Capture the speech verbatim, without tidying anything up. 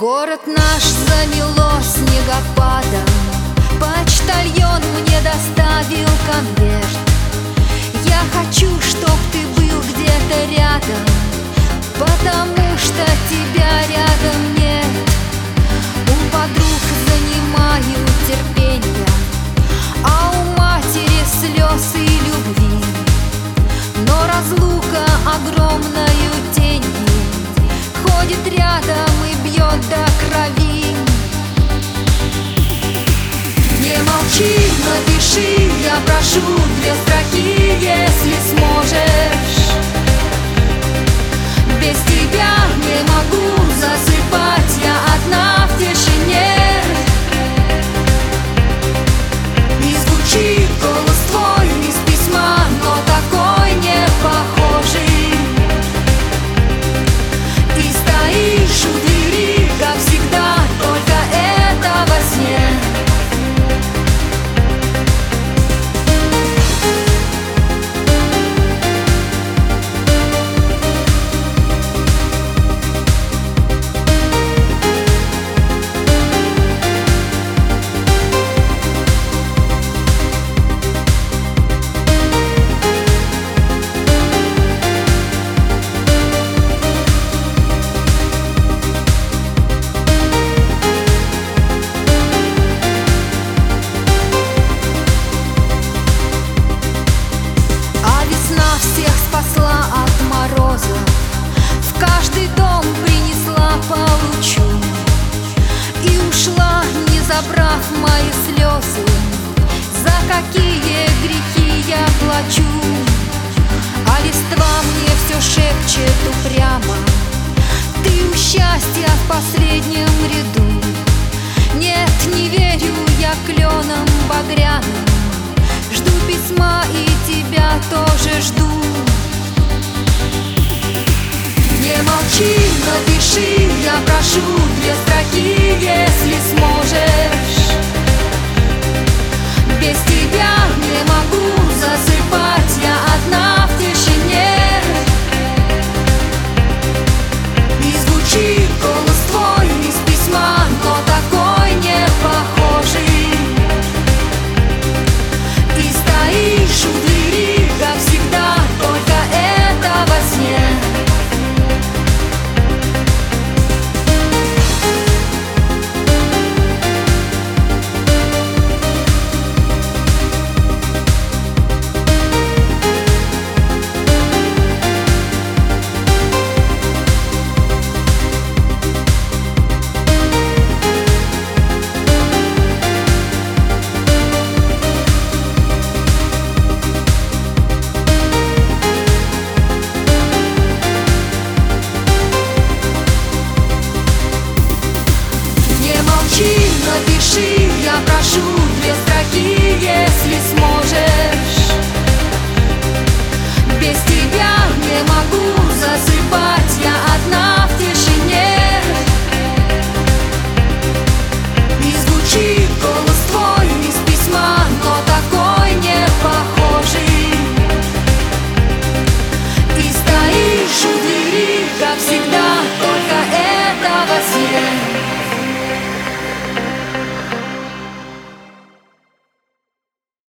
Город наш замело снегопадом, почтальон мне доставил конверт. Я хочу, чтоб ты был где-то рядом, потому что тебя рядом нет. У подруг занимаю терпенье, а у матери слез и любви. Но разлука огромною тенью ходит рядом и бьет до крови. Не молчи, напиши, я прошу, две строки, если сможешь. Без тебя не могу засыпать, я одна в тишине. И звучит голос твой из письма, но такой не похожий. Ты стоишь у двери, как всегда, только это во сне. Всех спасла от мороза, в каждый дом принесла по лучу и ушла, не забрав мои слезы. За какие грехи я плачу? А листва мне все шепчет упрямо: ты у счастья в последнем ряду. Нет, не верю я кленам багряным, жду письма и тебя тоже жду. Не молчи, напиши, я прошу, две строки, если сможешь. Без тебя не могу